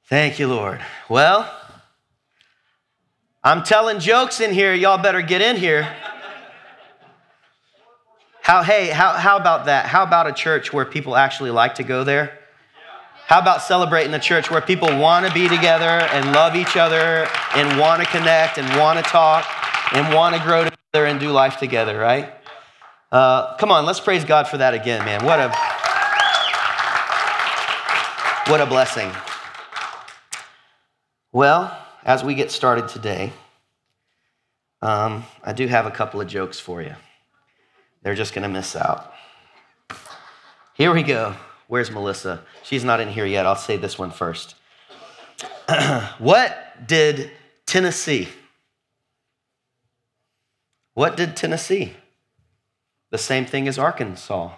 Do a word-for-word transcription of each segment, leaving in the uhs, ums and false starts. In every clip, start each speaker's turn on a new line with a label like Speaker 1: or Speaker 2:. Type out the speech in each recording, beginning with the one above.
Speaker 1: Thank you, Lord. Well, I'm telling jokes in here. Y'all better get in here. How, hey, how, how about that? How about a church where people actually like to go there? How about celebrating a church where people want to be together and love each other and want to connect and want to talk and want to grow together and do life together, right? Uh, come on, let's praise God for that again, man. What a, what a blessing. Well, as we get started today, um, I do have a couple of jokes for you. They're just going to miss out. Here we go. Where's Melissa? She's not in here yet. I'll say this one first. What did Tennessee? What did Tennessee? The same thing as Arkansas.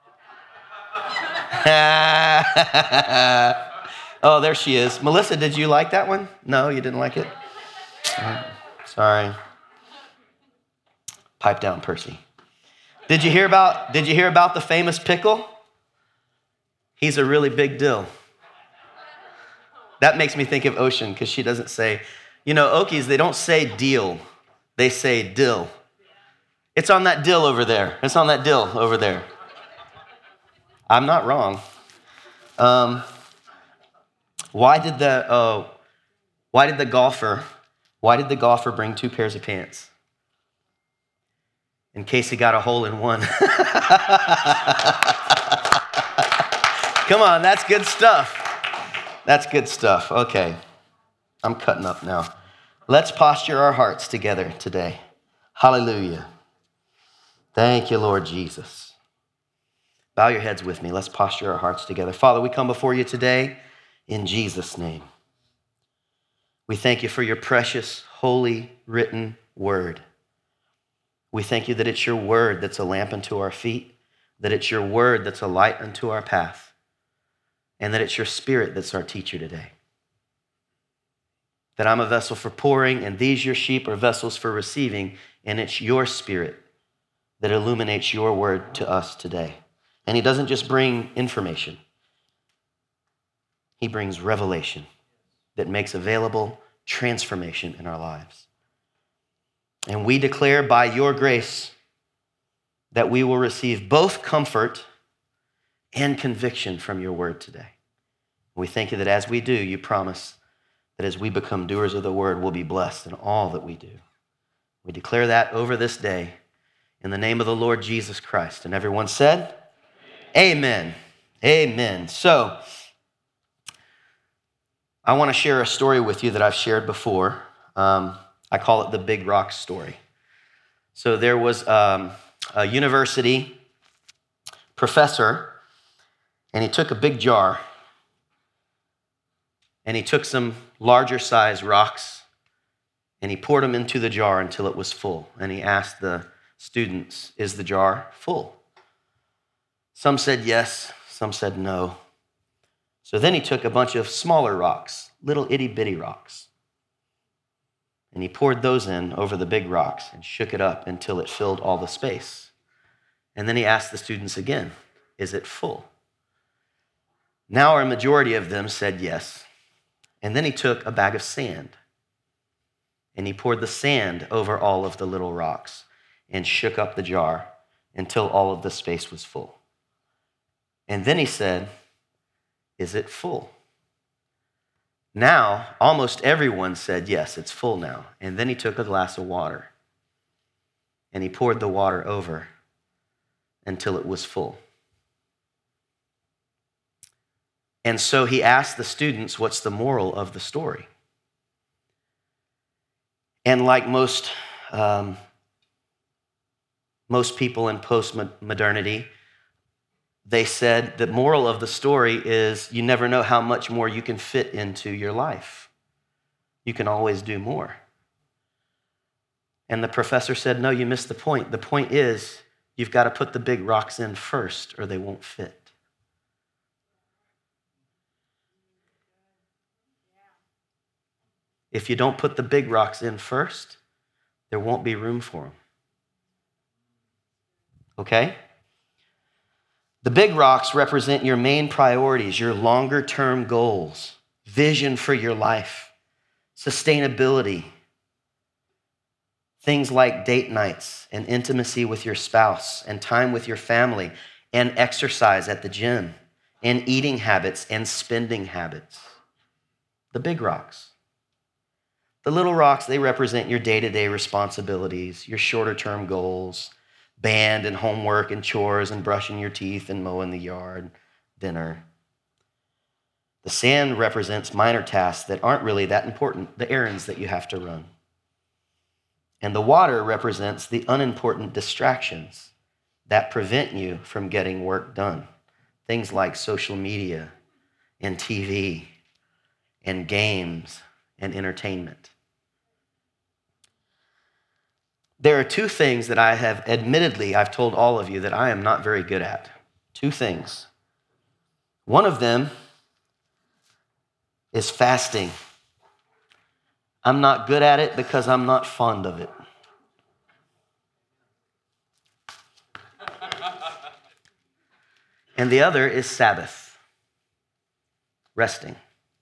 Speaker 1: Oh, there she is. Melissa, did you like that one? No, you didn't like it? Oh, sorry. Pipe down, Percy. Did you hear about, did you hear about the famous pickle? He's a really big deal. That makes me think of Ocean because she doesn't say, you know, Okies, they don't say deal. They say dill. It's on that dill over there. It's on that dill over there. I'm not wrong. Um, why did the, oh, why did the golfer, why did the golfer bring two pairs of pants? In case he got a hole in one. Come on, that's good stuff. That's good stuff. Okay, I'm cutting up now. Let's posture our hearts together today. Hallelujah. Thank you, Lord Jesus. Bow your heads with me. Let's posture our hearts together. Father, we come before you today in Jesus' name. We thank you for your precious, holy, written word. We thank you that it's your word that's a lamp unto our feet, that it's your word that's a light unto our path, and that it's your spirit that's our teacher today. That I'm a vessel for pouring, and these your sheep are vessels for receiving, and it's your spirit that illuminates your word to us today. And he doesn't just bring information. He brings revelation that makes available transformation in our lives. And we declare by your grace that we will receive both comfort and conviction from your word today. We thank you that as we do, you promise that as we become doers of the word, we'll be blessed in all that we do. We declare that over this day in the name of the Lord Jesus Christ. And everyone said, amen. Amen. So I want to share a story with you that I've shared before. Um, I call it the Big Rock story. So there was um, a university professor, and he took a big jar, and he took some larger size rocks, and he poured them into the jar until it was full. And he asked the students, is the jar full? Some said yes, some said no. So then he took a bunch of smaller rocks, little itty bitty rocks, and he poured those in over the big rocks and shook it up until it filled all the space. And then he asked the students again, is it full? Now a majority of them said yes. And then he took a bag of sand and he poured the sand over all of the little rocks and shook up the jar until all of the space was full. And then he said, is it full? Now, almost everyone said, yes, it's full now. And then he took a glass of water and he poured the water over until it was full. And so he asked the students, what's the moral of the story? And like most, um, most people in post-modernity, they said the moral of the story is you never know how much more you can fit into your life. You can always do more. And the professor said, no, you missed the point. The point is you've got to put the big rocks in first or they won't fit. If you don't put the big rocks in first, there won't be room for them. Okay? The big rocks represent your main priorities, your longer-term goals, vision for your life, sustainability, things like date nights and intimacy with your spouse and time with your family and exercise at the gym and eating habits and spending habits. The big rocks. The little rocks, they represent your day-to-day responsibilities, your shorter-term goals, band and homework and chores and brushing your teeth and mowing the yard, dinner. The sand represents minor tasks that aren't really that important, the errands that you have to run. And the water represents the unimportant distractions that prevent you from getting work done. Things like social media and T V and games and entertainment. There are two things that I have admittedly, I've told all of you that I am not very good at. Two things. One of them is fasting. I'm not good at it because I'm not fond of it. And the other is Sabbath, resting.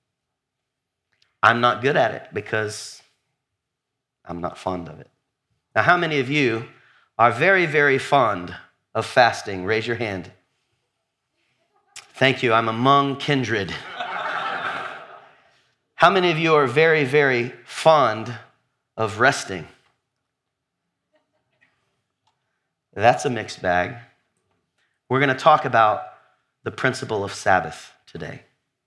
Speaker 1: I'm not good at it because I'm not fond of it. Now, how many of you are very, very fond of fasting? Raise your hand. Thank you. I'm among kindred. How many of you are very, very fond of resting? That's a mixed bag. We're going to talk about the principle of Sabbath today.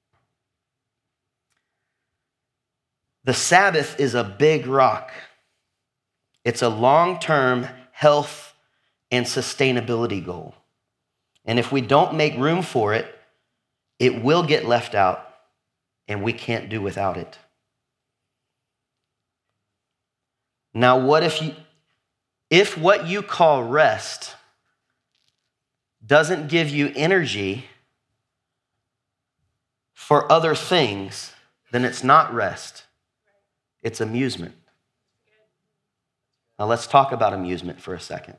Speaker 1: The Sabbath is a big rock. It's a long-term health and sustainability goal. And if we don't make room for it, it will get left out, and we can't do without it. Now, what if you, if what you call rest doesn't give you energy for other things, then it's not rest, it's amusement. Now, let's talk about amusement for a second.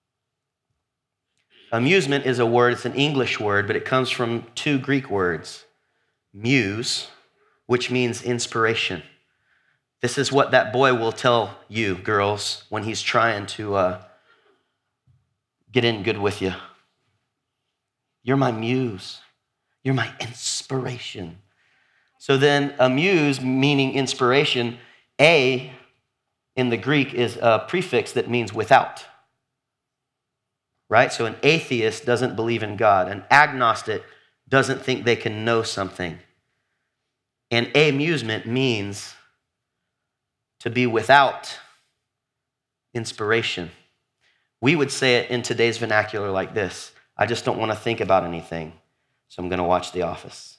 Speaker 1: Amusement is a word, it's an English word, but it comes from two Greek words. Muse, which means inspiration. This is what that boy will tell you, girls, when he's trying to uh, get in good with you. You're my muse. You're my inspiration. So then, amuse, meaning inspiration, a in the Greek is a prefix that means without. Right? So an atheist doesn't believe in God. An agnostic doesn't think they can know something. And amusement means to be without inspiration. We would say it in today's vernacular like this: I just don't want to think about anything, so I'm going to watch The Office.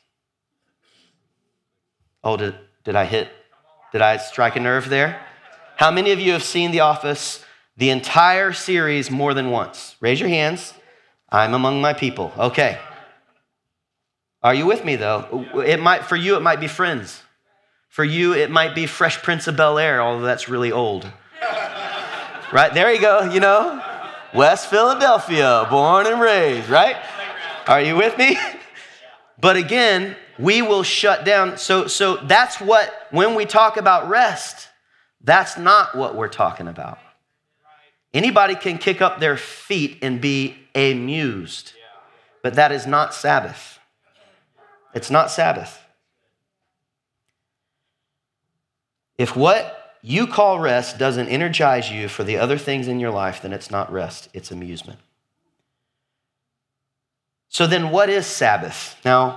Speaker 1: Oh, did, did I hit, did I strike a nerve there? How many of you have seen The Office, the entire series, more than once? Raise your hands. I'm among my people. Okay. Are you with me, though? It might, for you, it might be Friends. For you, it might be Fresh Prince of Bel-Air, although that's really old. Right? There you go, you know. West Philadelphia, born and raised, right? Are you with me? But again, we will shut down. So, so that's what, when we talk about rest, that's not what we're talking about. Anybody can kick up their feet and be amused, but that is not Sabbath. It's not Sabbath. If what you call rest doesn't energize you for the other things in your life, then it's not rest, it's amusement. So then what is Sabbath? Now,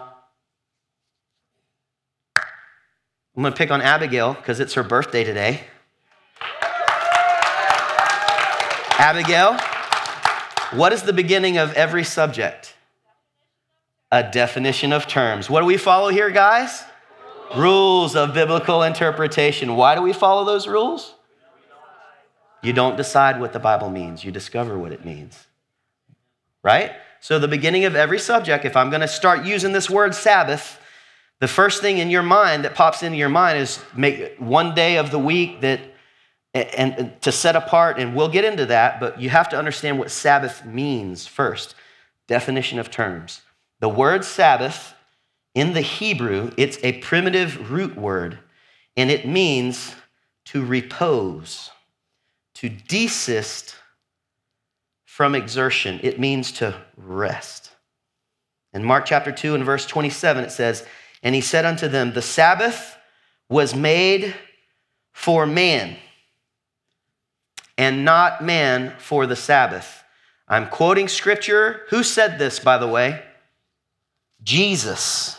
Speaker 1: I'm going to pick on Abigail because it's her birthday today. Abigail, what is the beginning of every subject? A definition of terms. What do we follow here, guys? Rules, rules of biblical interpretation. Why do we follow those rules? You don't decide what the Bible means. You discover what it means. Right? So the beginning of every subject, if I'm going to start using this word Sabbath, the first thing in your mind that pops into your mind is make one day of the week that and, and to set apart, and we'll get into that, but you have to understand what Sabbath means first. Definition of terms. The word Sabbath In the Hebrew, it's a primitive root word, and it means to repose, to desist from exertion. It means to rest. In Mark chapter two and verse twenty-seven, it says, "And he said unto them, the Sabbath was made for man, and not man for the Sabbath." I'm quoting scripture. Who said this, by the way? Jesus.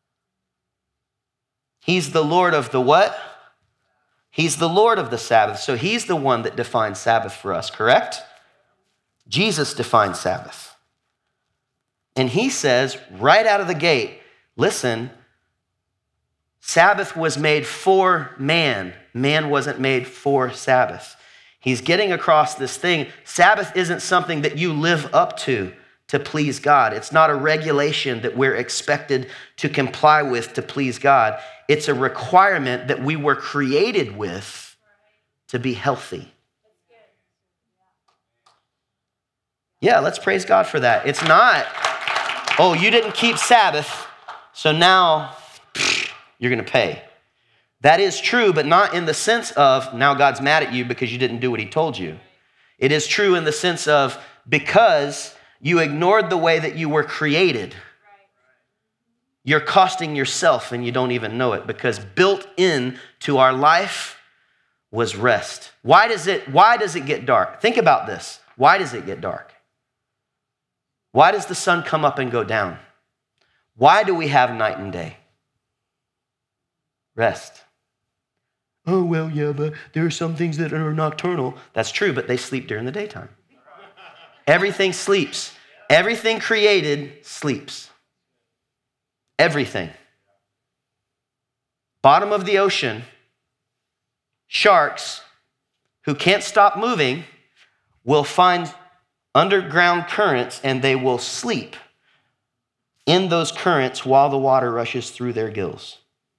Speaker 1: He's the Lord of the what? He's the Lord of the Sabbath. So he's the one that defines Sabbath for us, correct? Jesus defined Sabbath. And he says right out of the gate, listen, Sabbath was made for man. Man wasn't made for Sabbath. He's getting across this thing. Sabbath isn't something that you live up to to please God. It's not a regulation that we're expected to comply with to please God. It's a requirement that we were created with to be healthy. Yeah, let's praise God for that. It's not, oh, you didn't keep Sabbath, so now pfft, you're going to pay. That is true, but not in the sense of now God's mad at you because you didn't do what he told you. It is true in the sense of because you ignored the way that you were created. You're costing yourself and you don't even know it, because built in to our life was rest. Why does it, why does it get dark? Think about this. Why does it get dark? Why does the sun come up and go down? Why do we have night and day? Rest. Oh, well, yeah, but there are some things that are nocturnal. That's true, but they sleep during the daytime. Everything sleeps. Everything created sleeps. Everything. Bottom of the ocean, sharks who can't stop moving will find underground currents and they will sleep in those currents while the water rushes through their gills.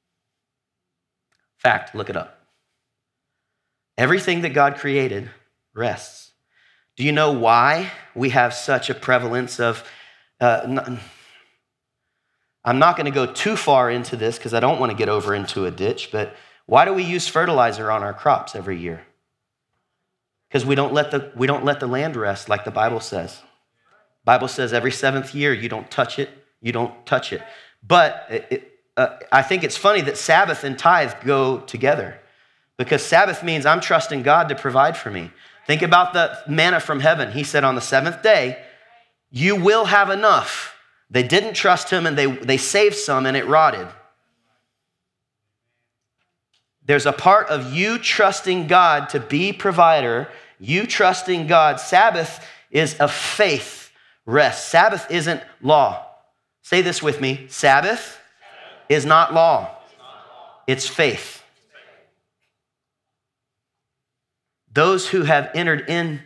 Speaker 1: Fact, look it up. Everything that God created rests. Do you know why we have such a prevalence of, uh, not, I'm not going to go too far into this because I don't want to get over into a ditch, but why do we use fertilizer on our crops every year? Because we don't let the we don't let the land rest like the Bible says. The Bible says every seventh year you don't touch it, you don't touch it. But it, it, uh, I think it's funny that Sabbath and tithe go together, because Sabbath means I'm trusting God to provide for me. Think about the manna from heaven. He said on the seventh day, you will have enough. They didn't trust him and they, they saved some and it rotted. There's a part of you trusting God to be provider, you trusting God. Sabbath is a faith rest. Sabbath isn't law. Say this with me. Sabbath is not law. It's faith. Those who have entered into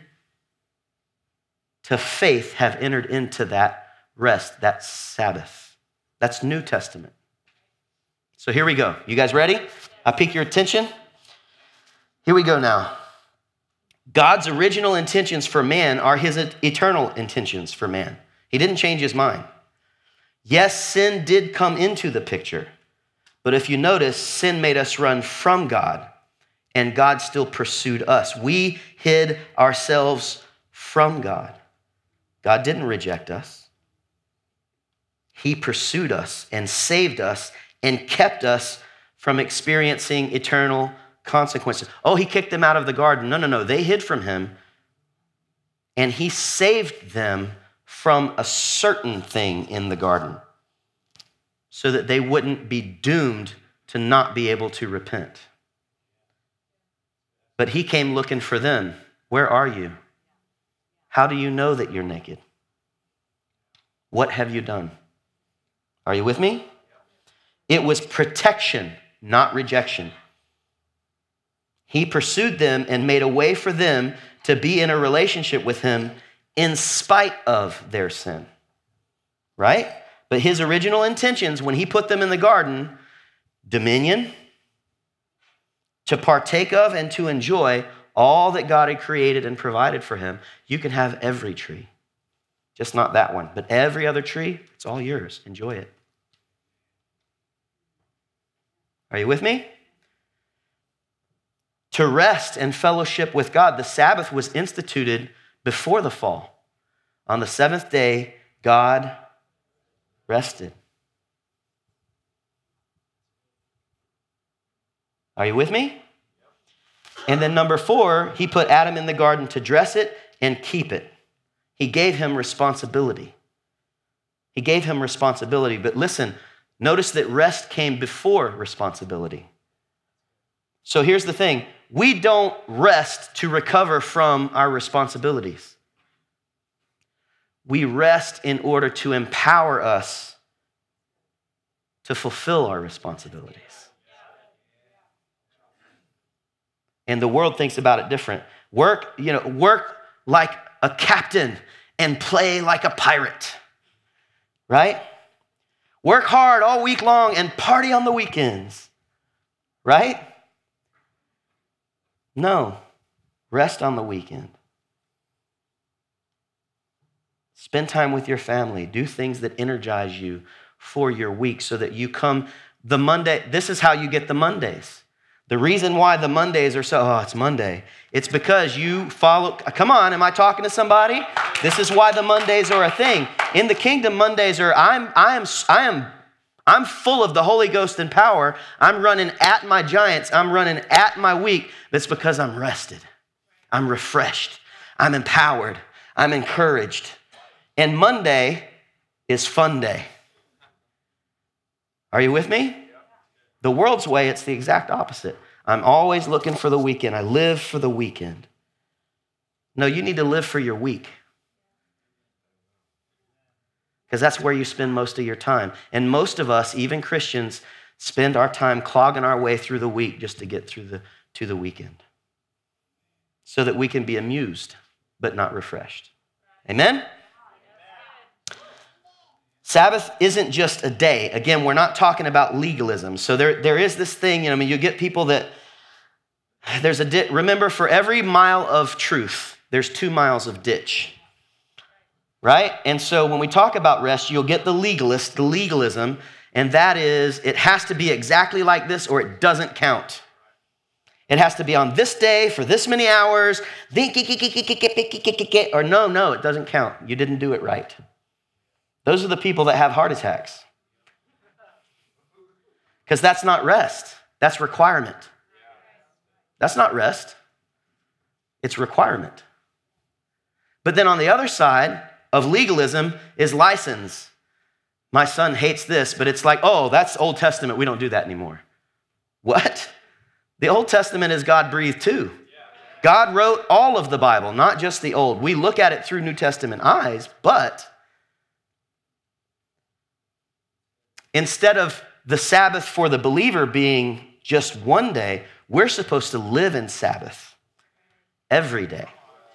Speaker 1: faith have entered into that rest, that Sabbath. That's New Testament. So here we go. You guys ready? I pique your attention. Here we go now. God's original intentions for man are his eternal intentions for man. He didn't change his mind. Yes, sin did come into the picture, but if you notice, sin made us run from God, and God still pursued us. We hid ourselves from God. God didn't reject us. He pursued us and saved us and kept us from experiencing eternal consequences. Oh, he kicked them out of the garden. No, no, no. They hid from him, and he saved them from a certain thing in the garden so that they wouldn't be doomed to not be able to repent. But he came looking for them. Where are you? How do you know that you're naked? What have you done? Are you with me? It was protection, not rejection. He pursued them and made a way for them to be in a relationship with him in spite of their sin, right? But his original intentions when he put them in the garden, dominion, to partake of and to enjoy all that God had created and provided for him. You can have every tree, just not that one, but every other tree, it's all yours. Enjoy it. Are you with me? To rest and fellowship with God. The Sabbath was instituted before the fall. On the seventh day, God rested. Are you with me? And then number four, he put Adam in the garden to dress it and keep it. He gave him responsibility. He gave him responsibility. But listen, notice that rest came before responsibility. So here's the thing. We don't rest to recover from our responsibilities. We rest in order to empower us to fulfill our responsibilities. And the world thinks about it different. Work, you know, work like a captain and play like a pirate, right? Work hard all week long and party on the weekends, right? No, rest on the weekend. Spend time with your family. Do things that energize you for your week so that you come the Monday. This is how you get the Mondays. The reason why the Mondays are so, oh, it's Monday. It's because you follow, come on, am I talking to somebody? This is why the Mondays are a thing. In the kingdom, Mondays are, I'm, I am, I am, I'm full of the Holy Ghost and power. I'm running at my giants. I'm running at my week. That's because I'm rested. I'm refreshed. I'm empowered. I'm encouraged. And Monday is fun day. Are you with me? The world's way, it's the exact opposite. I'm always looking for the weekend. I live for the weekend. No, you need to live for your week. Because that's where you spend most of your time. And most of us, even Christians, spend our time clogging our way through the week just to get through the to the weekend. So that we can be amused, but not refreshed. Amen? Sabbath isn't just a day. Again, we're not talking about legalism. So there, there is this thing, you know, I mean, you get people that, there's a ditch. Remember, for every mile of truth, there's two miles of ditch, right? And so when we talk about rest, you'll get the legalist, the legalism, and that is, it has to be exactly like this or it doesn't count. It has to be on this day for this many hours, or no, no, it doesn't count. You didn't do it right. Those are the people that have heart attacks. Because that's not rest. That's requirement. That's not rest. It's requirement. But then on the other side of legalism is license. My son hates this, but it's like, oh, that's Old Testament. We don't do that anymore. What? The Old Testament is God-breathed too. God wrote all of the Bible, not just the Old. We look at it through New Testament eyes, but instead of the Sabbath for the believer being just one day, we're supposed to live in Sabbath every day.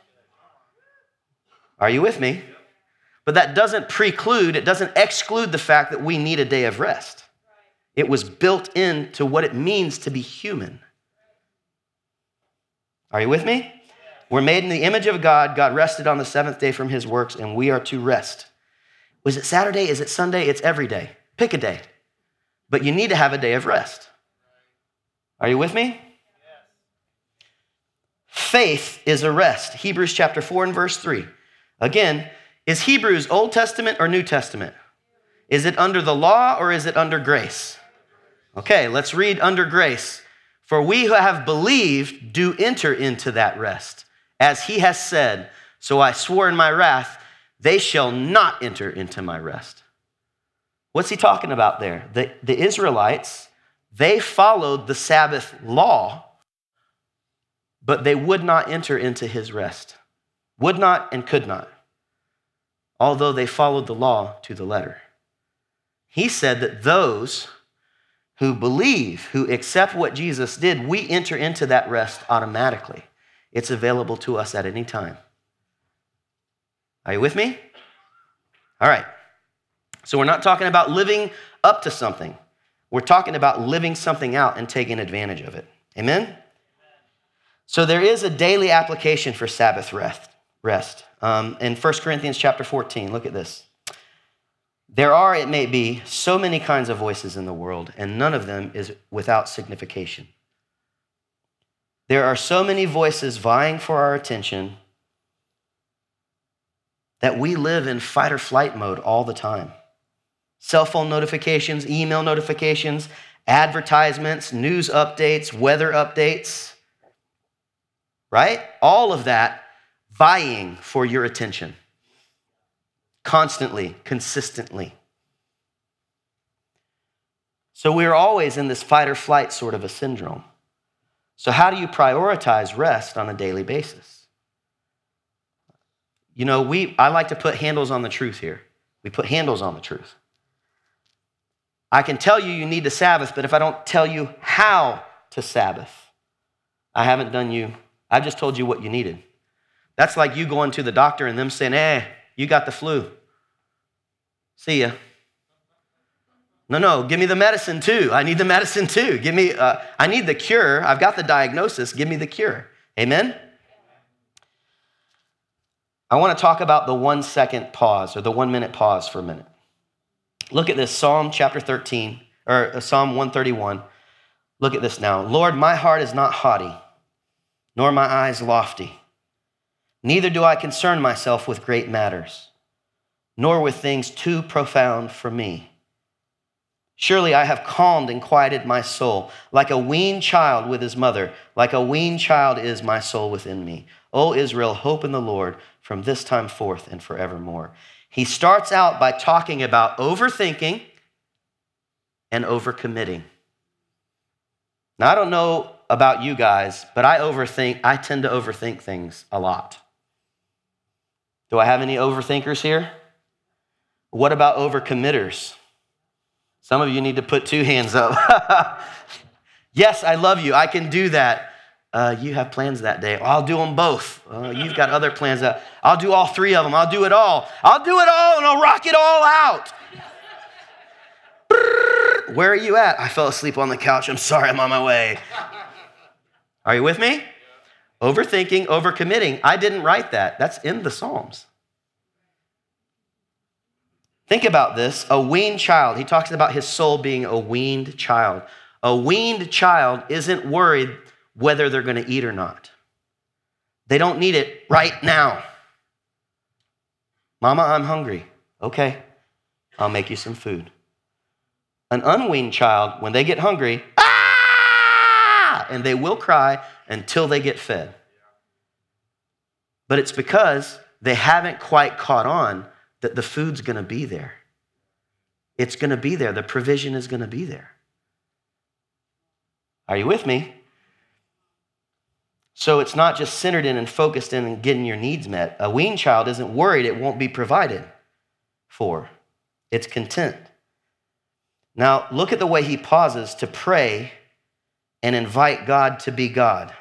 Speaker 1: Are you with me? But that doesn't preclude, it doesn't exclude the fact that we need a day of rest. It was built into what it means to be human. Are you with me? We're made in the image of God. God rested on the seventh day from his works, and we are to rest. Was it Saturday? Is it Sunday? It's every day. Pick a day. But you need to have a day of rest. Are you with me? Faith is a rest. Hebrews chapter four and verse three. Again, is Hebrews Old Testament or New Testament? Is it under the law or is it under grace? Okay, let's read under grace. For we who have believed do enter into that rest. As he has said, so I swore in my wrath, they shall not enter into my rest. What's he talking about there? The, the Israelites, they followed the Sabbath law, but they would not enter into his rest. Would not and could not, although they followed the law to the letter. He said that those who believe, who accept what Jesus did, we enter into that rest automatically. It's available to us at any time. Are you with me? All right. So we're not talking about living up to something. We're talking about living something out and taking advantage of it. Amen? So there is a daily application for Sabbath rest. Rest. Um, in First Corinthians chapter fourteen, look at this. There are, it may be, so many kinds of voices in the world, and none of them is without signification. There are so many voices vying for our attention that we live in fight or flight mode all the time. Cell phone notifications, email notifications, advertisements, news updates, weather updates, right? All of that vying for your attention. Constantly, consistently. So we're always in this fight or flight sort of a syndrome. So how do you prioritize rest on a daily basis? You know, we I like to put handles on the truth here. We put handles on the truth. I can tell you you need to Sabbath, but if I don't tell you how to Sabbath, I haven't done you, I've just told you what you needed. That's like you going to the doctor and them saying, eh, you got the flu. See ya. No, no, give me the medicine too. I need the medicine too. Give me, uh, I need the cure. I've got the diagnosis. Give me the cure. Amen? I want to talk about the one second pause or the one minute pause for a minute. Look at this, Psalm chapter thirteen, or Psalm one thirty-one. Look at this now. Lord, my heart is not haughty, nor my eyes lofty. Neither do I concern myself with great matters, nor with things too profound for me. Surely I have calmed and quieted my soul, like a weaned child with his mother. Like a weaned child is my soul within me. O Israel, hope in the Lord from this time forth and forevermore. He starts out by talking about overthinking and overcommitting. Now, I don't know about you guys, but I overthink, I tend to overthink things a lot. Do I have any overthinkers here? What about overcommitters? Some of you need to put two hands up. Yes, I love you. I can do that. Uh, you have plans that day. I'll do them both. Uh, you've got other plans. That I'll do all three of them. I'll do it all. I'll do it all and I'll rock it all out. Where are you at? I fell asleep on the couch. I'm sorry. I'm on my way. Are you with me? Overthinking, overcommitting. I didn't write that. That's in the Psalms. Think about this. A weaned child. He talks about his soul being a weaned child. A weaned child isn't worried whether they're going to eat or not. They don't need it right now. Mama, I'm hungry. Okay, I'll make you some food. An unweaned child, when they get hungry, ah, and they will cry until they get fed. But it's because they haven't quite caught on that the food's going to be there. It's going to be there. The provision is going to be there. Are you with me? So it's not just centered in and focused in and getting your needs met. A weaned child isn't worried it won't be provided for. It's content. Now, look at the way he pauses to pray and invite God to be God.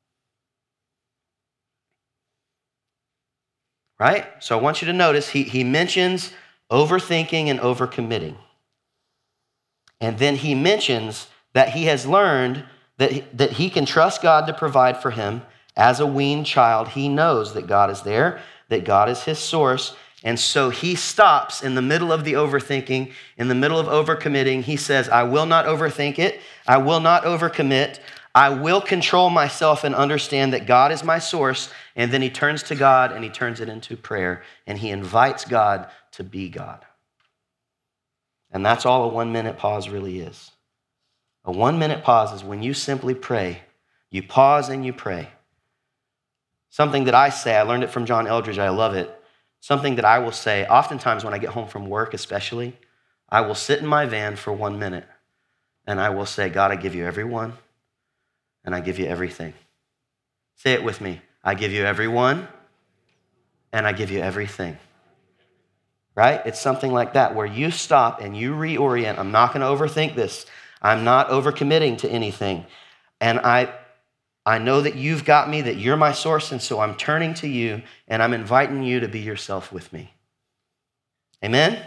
Speaker 1: Right? So I want you to notice he, he mentions overthinking and overcommitting. And then he mentions that he has learned that he, that he can trust God to provide for him. As a weaned child, he knows that God is there, that God is his source. And so he stops in the middle of the overthinking, in the middle of overcommitting. He says, I will not overthink it. I will not overcommit. I will control myself and understand that God is my source. And then he turns to God and he turns it into prayer and he invites God to be God. And that's all a one minute pause really is. A one minute pause is when you simply pray. You pause and you pray. Something that I say, I learned it from John Eldridge, I love it. Something that I will say, oftentimes when I get home from work especially, I will sit in my van for one minute and I will say, God, I give you everyone and I give you everything. Say it with me. I give you everyone and I give you everything. Right? It's something like that where you stop and you reorient. I'm not going to overthink this. I'm not overcommitting to anything. And I I know that you've got me, that you're my source, and so I'm turning to you, and I'm inviting you to be yourself with me. Amen?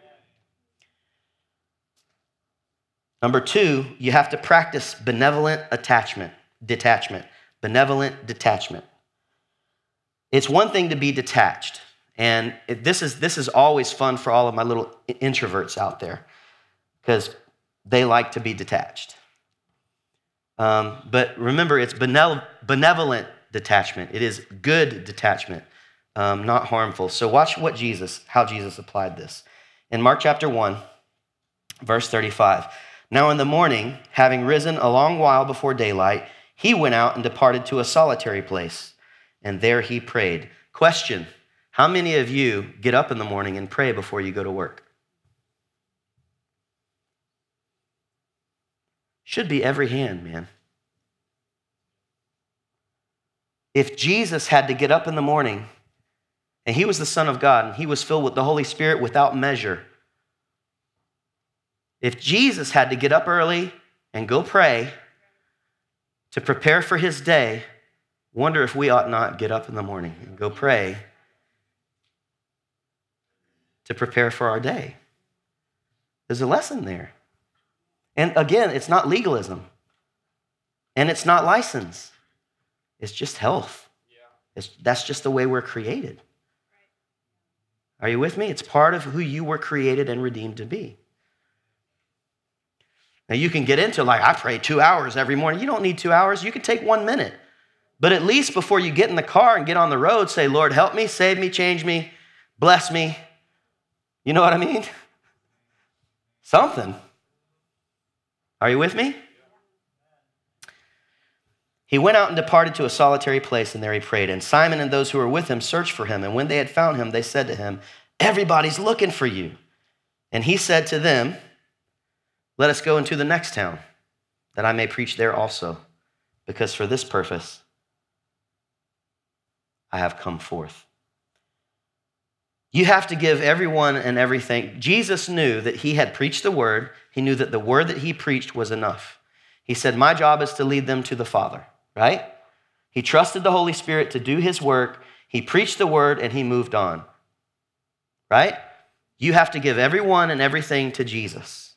Speaker 1: Number two, you have to practice benevolent attachment, detachment, benevolent detachment. It's one thing to be detached, And it, this is this is always fun for all of my little introverts out there because they like to be detached. Um, but remember, it's benevolent detachment. It is good detachment, um, not harmful. So watch what Jesus, how Jesus applied this. In Mark chapter one, verse thirty-five, now in the morning, having risen a long while before daylight, he went out and departed to a solitary place, and there he prayed. Question, how many of you get up in the morning and pray before you go to work? Should be every hand, man. If Jesus had to get up in the morning, and he was the Son of God, and he was filled with the Holy Spirit without measure, if Jesus had to get up early and go pray to prepare for his day, wonder if we ought not get up in the morning and go pray to prepare for our day. There's a lesson there. And again, it's not legalism. And it's not license. It's just health. It's, that's just the way we're created. Are you with me? It's part of who you were created and redeemed to be. Now you can get into like, I pray two hours every morning. You don't need two hours. You can take one minute. But at least before you get in the car and get on the road, say, Lord, help me, save me, change me, bless me. You know what I mean? Something. Are you with me? He went out and departed to a solitary place, and there he prayed. And Simon and those who were with him searched for him. And when they had found him, they said to him, everybody's looking for you. And he said to them, let us go into the next town, that I may preach there also, because for this purpose I have come forth. You have to give everyone and everything. Jesus knew that he had preached the word. He knew that the word that he preached was enough. He said, my job is to lead them to the Father, right? He trusted the Holy Spirit to do his work. He preached the word and he moved on, right? You have to give everyone and everything to Jesus.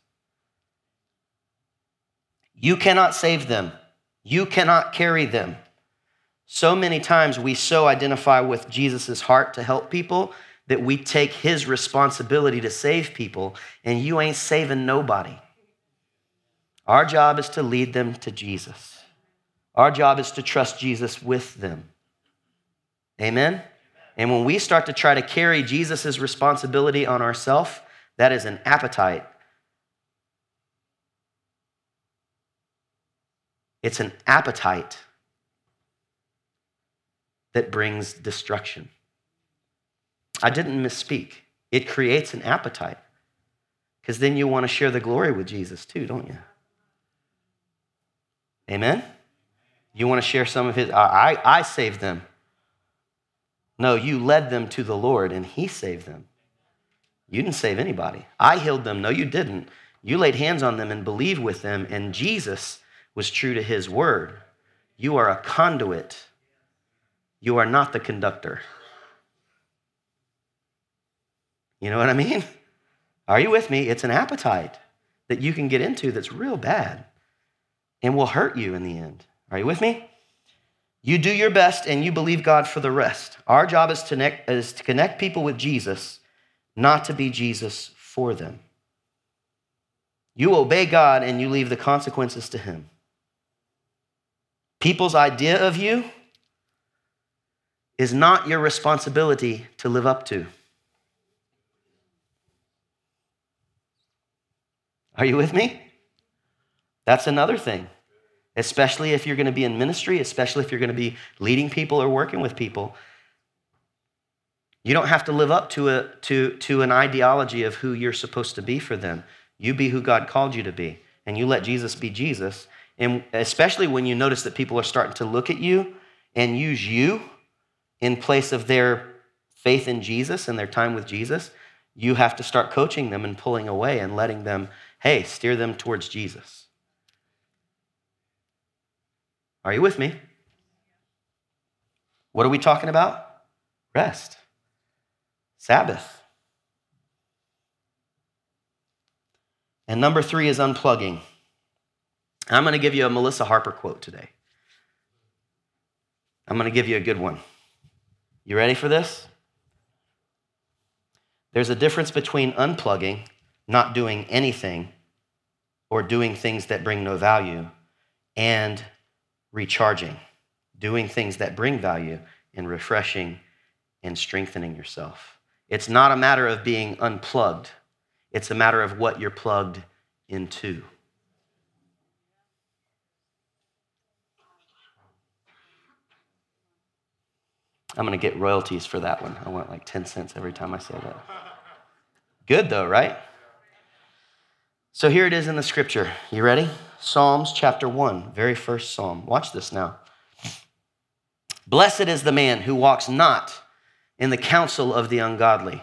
Speaker 1: You cannot save them. You cannot carry them. So many times we so identify with Jesus' heart to help people that we take his responsibility to save people, and you ain't saving nobody. Our job is to lead them to Jesus. Our job is to trust Jesus with them. Amen? And when we start to try to carry Jesus' responsibility on ourselves, that is an appetite. It's an appetite that brings destruction. I didn't misspeak. It creates an appetite, because then you want to share the glory with Jesus too, don't you? Amen? You want to share some of his, I, I saved them. No, you led them to the Lord and he saved them. You didn't save anybody. I healed them. No, you didn't. You laid hands on them and believed with them, and Jesus was true to his word. You are a conduit. You are not the conductor. You know what I mean? Are you with me? It's an appetite that you can get into that's real bad and will hurt you in the end. Are you with me? You do your best and you believe God for the rest. Our job is to connect, is to connect people with Jesus, not to be Jesus for them. You obey God and you leave the consequences to him. People's idea of you is not your responsibility to live up to. Are you with me? That's another thing, especially if you're going to be in ministry, especially if you're going to be leading people or working with people. You don't have to live up to a to, to an ideology of who you're supposed to be for them. You be who God called you to be, and you let Jesus be Jesus. And especially when you notice that people are starting to look at you and use you in place of their faith in Jesus and their time with Jesus, you have to start coaching them and pulling away and letting them, hey, steer them towards Jesus. Are you with me? What are we talking about? Rest. Sabbath. And number three is unplugging. I'm going to give you a Melissa Harper quote today. I'm going to give you a good one. You ready for this? There's a difference between unplugging, not doing anything, or doing things that bring no value, and recharging, doing things that bring value and refreshing and strengthening yourself. It's not a matter of being unplugged. It's a matter of what you're plugged into. I'm going to get royalties for that one. I want like ten cents every time I say that. Good though, right? So here it is in the scripture. You ready? Psalms chapter one, very first psalm. Watch this now. Blessed is the man who walks not in the counsel of the ungodly,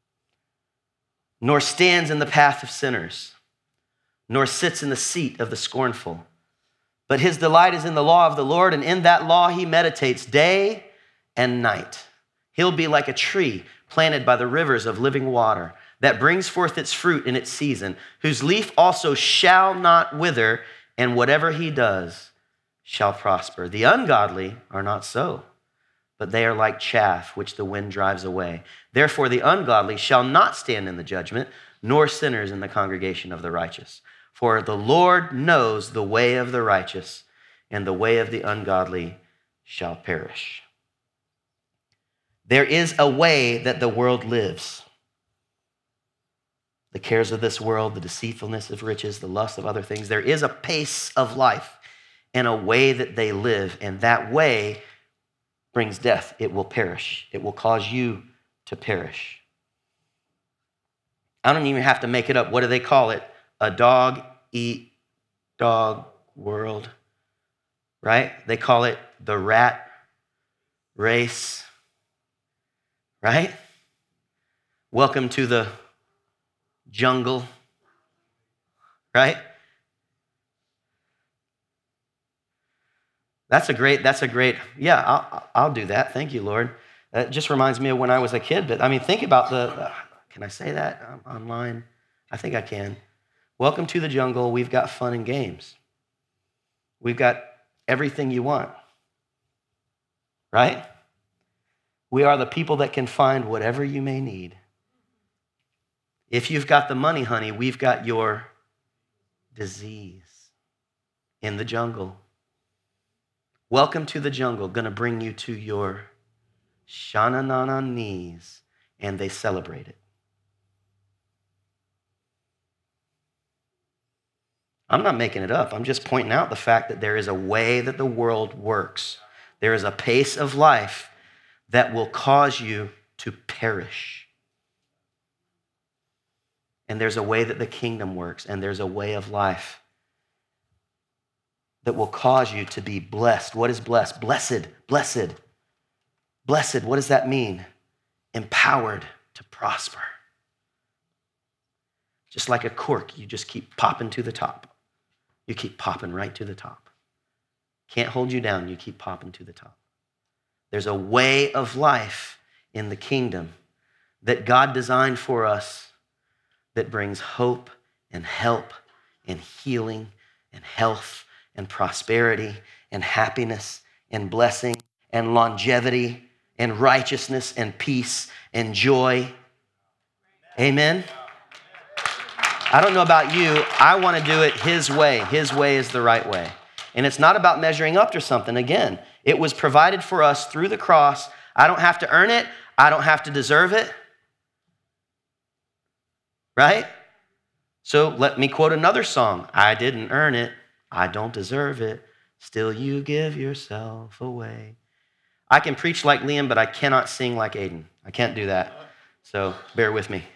Speaker 1: nor stands in the path of sinners, nor sits in the seat of the scornful. But his delight is in the law of the Lord, and in that law he meditates day and night. He'll be like a tree planted by the rivers of living water, that brings forth its fruit in its season, whose leaf also shall not wither, and whatever he does shall prosper. The ungodly are not so, but they are like chaff which the wind drives away. Therefore the ungodly shall not stand in the judgment, nor sinners in the congregation of the righteous. For the Lord knows the way of the righteous, and the way of the ungodly shall perish. There is a way that the world lives. The cares of this world, the deceitfulness of riches, the lust of other things. There is a pace of life and a way that they live, and that way brings death. It will perish. It will cause you to perish. I don't even have to make it up. What do they call it? A dog eat dog world, right? They call it the rat race, right? Welcome to the jungle, right? That's a great, that's a great, yeah, I'll, I'll do that. Thank you, Lord. That just reminds me of when I was a kid. But I mean, think about the, uh, can I say that um, online? I think I can. Welcome to the jungle. We've got fun and games. We've got everything you want, right? We are the people that can find whatever you may need. If you've got the money, honey, we've got your disease in the jungle. Welcome to the jungle, going to bring you to your shananana knees, and they celebrate it. I'm not making it up. I'm just pointing out the fact that there is a way that the world works. There is a pace of life that will cause you to perish. And there's a way that the kingdom works, and there's a way of life that will cause you to be blessed. What is blessed? Blessed, blessed, blessed. What does that mean? Empowered to prosper. Just like a cork, you just keep popping to the top. You keep popping right to the top. Can't hold you down, you keep popping to the top. There's a way of life in the kingdom that God designed for us that brings hope and help and healing and health and prosperity and happiness and blessing and longevity and righteousness and peace and joy. Amen? I don't know about you. I want to do it His way. His way is the right way. And it's not about measuring up to something. Again, it was provided for us through the cross. I don't have to earn it. I don't have to deserve it. Right? So let me quote another song. I didn't earn it. I don't deserve it. Still you give yourself away. I can preach like Liam, but I cannot sing like Aiden. I can't do that. So bear with me.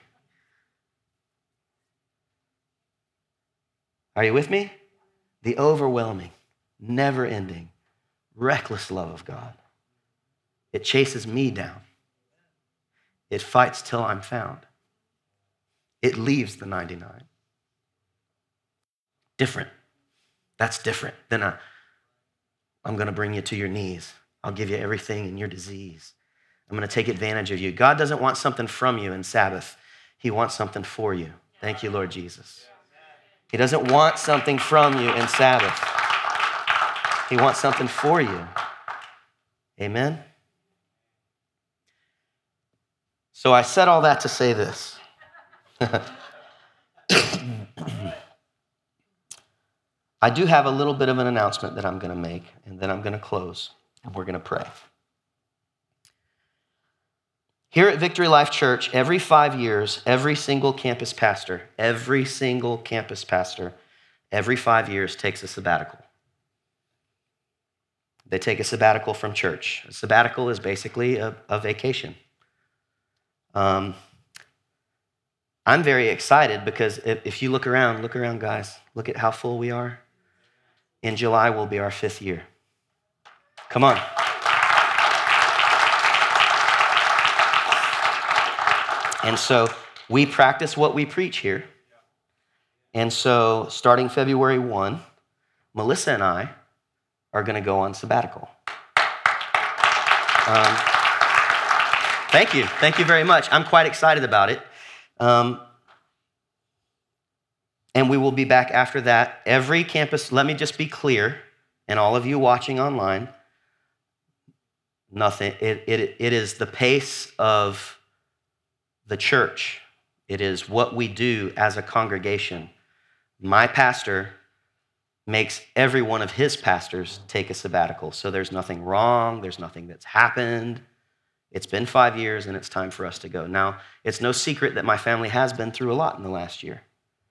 Speaker 1: Are you with me? The overwhelming, never-ending, reckless love of God. It chases me down. It fights till I'm found. It leaves the ninety-nine. Different. That's different than a, I'm going to bring you to your knees. I'll give you everything in your disease. I'm going to take advantage of you. God doesn't want something from you in Sabbath. He wants something for you. Thank you, Lord Jesus. He doesn't want something from you in Sabbath. He wants something for you. Amen? So I said all that to say this. I do have a little bit of an announcement that I'm going to make, and then I'm going to close, and we're going to pray. Here at Victory Life Church, every five years, every single campus pastor, every single campus pastor, every five years takes a sabbatical. They take a sabbatical from church. A sabbatical is basically a, a vacation. Um, I'm very excited because if, if you look around, look around, guys, look at how full we are. In July will be our fifth year. Come on. And so we practice what we preach here. And so starting February first, Melissa and I are going to go on sabbatical. Um, thank you. Thank you very much. I'm quite excited about it. Um, and we will be back after that. Every campus, let me just be clear, and all of you watching online, nothing, it, it, it is the pace of the church. It is what we do as a congregation. My pastor makes every one of his pastors take a sabbatical. So there's nothing wrong. There's nothing that's happened. It's been five years and it's time for us to go. Now, it's no secret that my family has been through a lot in the last year.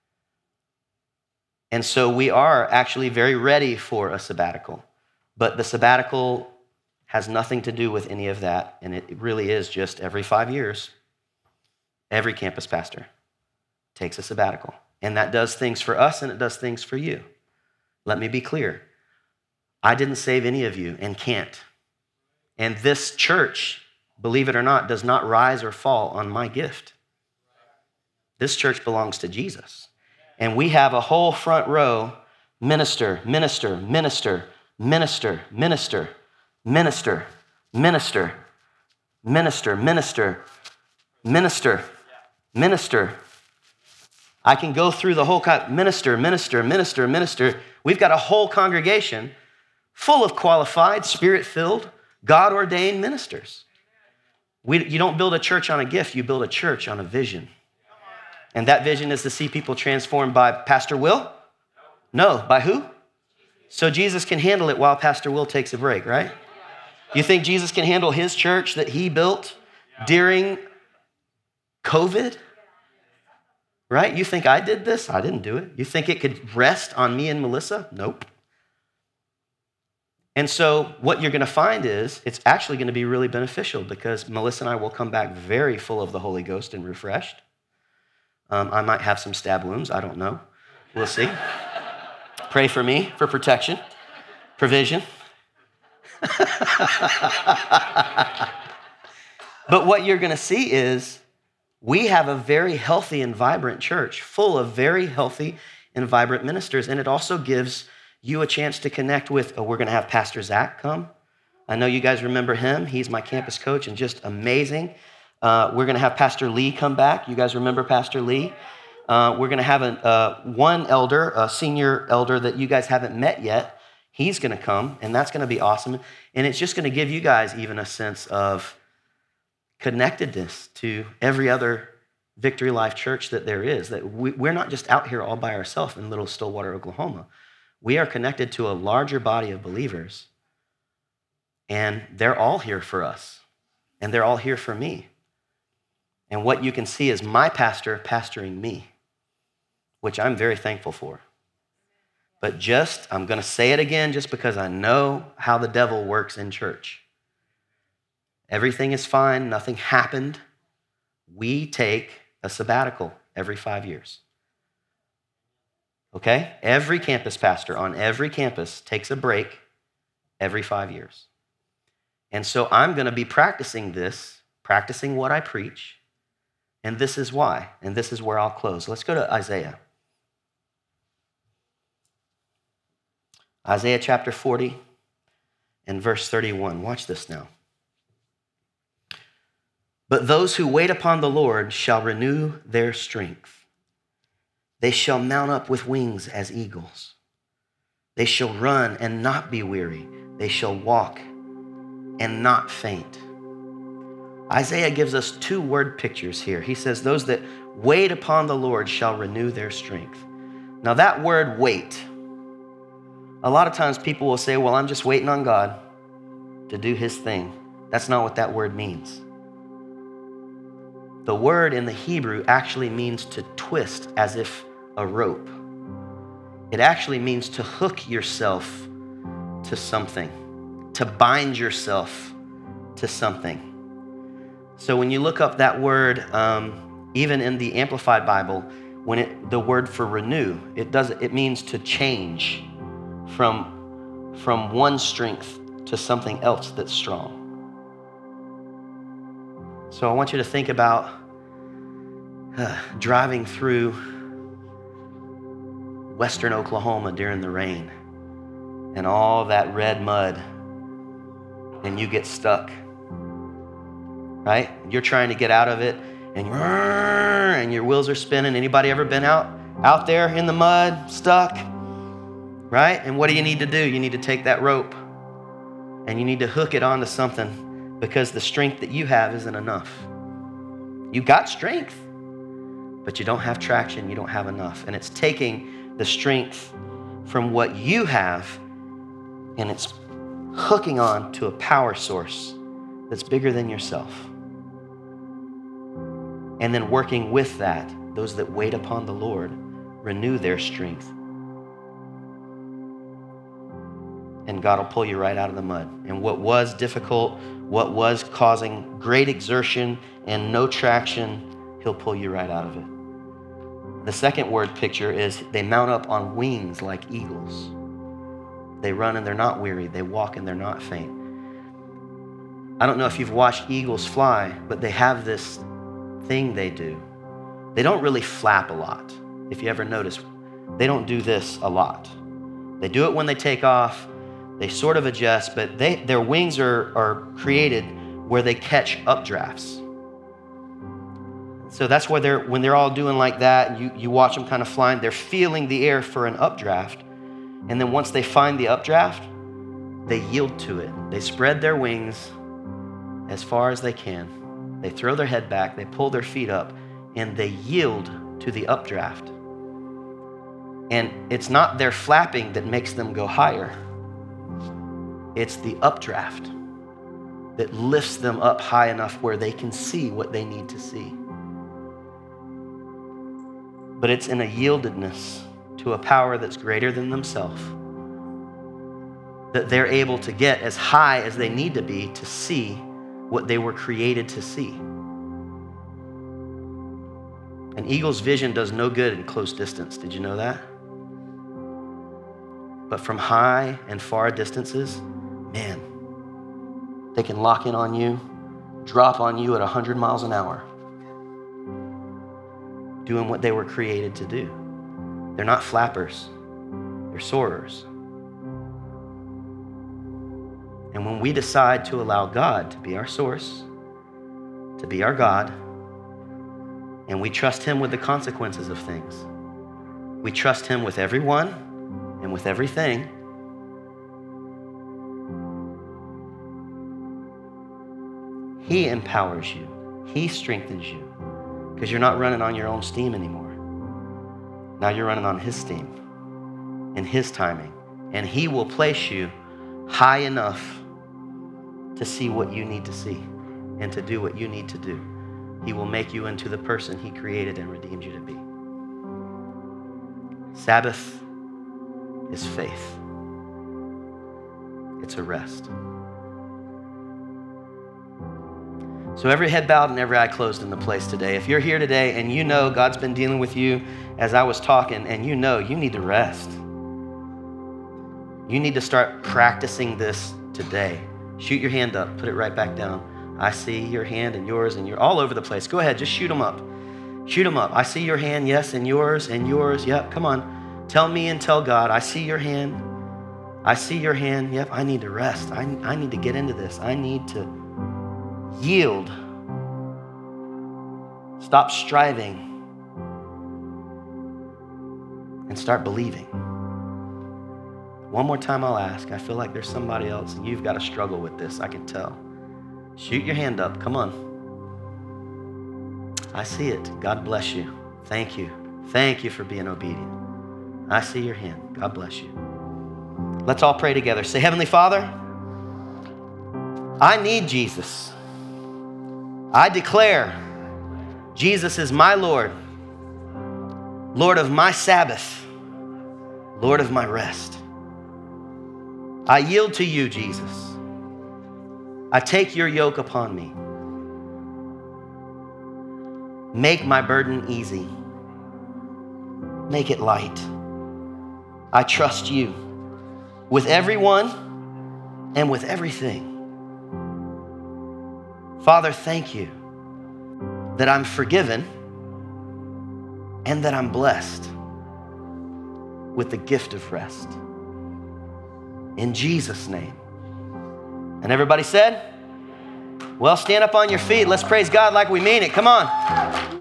Speaker 1: And so we are actually very ready for a sabbatical. But the sabbatical has nothing to do with any of that. And it really is just every five years, every campus pastor takes a sabbatical. And that does things for us and it does things for you. Let me be clear. I didn't save any of you and can't. And this church, believe it or not, does not rise or fall on my gift. This church belongs to Jesus. And we have a whole front row, minister, minister, minister, minister, minister, minister, minister, minister, minister, minister, minister. I can go through the whole con- minister, minister, minister, minister. We've got a whole congregation full of qualified, spirit-filled, God-ordained ministers. We, you don't build a church on a gift, you build a church on a vision. And that vision is to see people transformed by Pastor Will? No, by who? So Jesus can handle it while Pastor Will takes a break, right? You think Jesus can handle his church that he built during COVID? Right? You think I did this? I didn't do it. You think it could rest on me and Melissa? Nope. And so what you're going to find is it's actually going to be really beneficial because Melissa and I will come back very full of the Holy Ghost and refreshed. Um, I might have some stab wounds. I don't know. We'll see. Pray for me for protection, provision. But what you're going to see is we have a very healthy and vibrant church full of very healthy and vibrant ministers. And it also gives you a chance to connect with, oh, we're going to have Pastor Zach come. I know you guys remember him. He's my campus coach and just amazing. Uh, we're going to have Pastor Lee come back. You guys remember Pastor Lee? Uh, we're going to have a, uh, one elder, a senior elder that you guys haven't met yet. He's going to come, and that's going to be awesome. And it's just going to give you guys even a sense of connectedness to every other Victory Life church that there is. That we, we're not just out here all by ourselves in little Stillwater, Oklahoma. We are connected to a larger body of believers, and they're all here for us, and they're all here for me. And what you can see is my pastor pastoring me, which I'm very thankful for. But just, I'm going to say it again just because I know how the devil works in church. Everything is fine. Nothing happened. We take a sabbatical every five years. Okay? Every campus pastor on every campus takes a break every five years. And so I'm going to be practicing this, practicing what I preach. And this is why, and this is where I'll close. Let's go to Isaiah. Isaiah chapter forty and verse thirty-one. Watch this now. But those who wait upon the Lord shall renew their strength. They shall mount up with wings as eagles. They shall run and not be weary. They shall walk and not faint. Isaiah gives us two word pictures here. He says, those that wait upon the Lord shall renew their strength. Now that word wait, a lot of times people will say, well, I'm just waiting on God to do his thing. That's not what that word means. The word in the Hebrew actually means to twist as if a rope. It actually means to hook yourself to something, to bind yourself to something. So when you look up that word, um, even in the Amplified Bible, when it the word for renew, it does it means to change from, from one strength to something else that's strong. So I want you to think about uh, driving through western Oklahoma during the rain and all that red mud, and you get stuck, right? You're trying to get out of it, and you're, and your wheels are spinning. Anybody ever been out, out there in the mud, stuck, right? And what do you need to do? You need to take that rope, and you need to hook it onto something, because the strength that you have isn't enough. You got strength, but you don't have traction. You don't have enough. And it's taking the strength from what you have, and it's hooking on to a power source that's bigger than yourself. And then working with that, those that wait upon the Lord renew their strength. And God will pull you right out of the mud. And what was difficult, what was causing great exertion and no traction, he'll pull you right out of it. The second word picture is they mount up on wings like eagles. They run and they're not weary. They walk and they're not faint. I don't know if you've watched eagles fly, but they have this thing they do. They don't really flap a lot. If you ever notice, they don't do this a lot. They do it when they take off. They sort of adjust, but they, their wings are, are created where they catch updrafts. So that's where they're, when they're all doing like that, you, you watch them kind of flying, they're feeling the air for an updraft. And then once they find the updraft, they yield to it. They spread their wings as far as they can. They throw their head back, they pull their feet up, and they yield to the updraft. And it's not their flapping that makes them go higher. It's the updraft that lifts them up high enough where they can see what they need to see. But it's in a yieldedness to a power that's greater than themselves that they're able to get as high as they need to be to see what they were created to see. An eagle's vision does no good in close distance. Did you know that? But from high and far distances, man, they can lock in on you, drop on you at one hundred miles an hour, doing what they were created to do. They're not flappers, they're soarers. And when we decide to allow God to be our source, to be our God, and we trust him with the consequences of things, we trust him with everyone and with everything, he empowers you, he strengthens you, because you're not running on your own steam anymore. Now you're running on his steam and his timing, and he will place you high enough to see what you need to see and to do what you need to do. He will make you into the person he created and redeemed you to be. Sabbath is faith. It's a rest. So every head bowed and every eye closed in the place today. If you're here today and you know God's been dealing with you as I was talking, and you know you need to rest, you need to start practicing this today. Shoot your hand up, put it right back down. I see your hand and yours, and you're all over the place. Go ahead, just shoot them up. Shoot them up. I see your hand, yes, and yours, and yours. Yep, come on. Tell me and tell God, I see your hand. I see your hand. Yep, I need to rest. I, I need to get into this. I need to yield. Stop striving and start believing. One more time I'll ask. I feel like there's somebody else and you've got to struggle with this. I can tell. Shoot your hand up. Come on. I see it. God bless you. Thank you. Thank you for being obedient. I see your hand. God bless you. Let's all pray together. Say, Heavenly Father, I need Jesus. I declare Jesus is my Lord, Lord of my Sabbath, Lord of my rest. I yield to you, Jesus. I take your yoke upon me. Make my burden easy. Make it light. I trust you with everyone and with everything. Father, thank you that I'm forgiven and that I'm blessed with the gift of rest. In Jesus' name. And everybody said, well, stand up on your feet. Let's praise God like we mean it. Come on.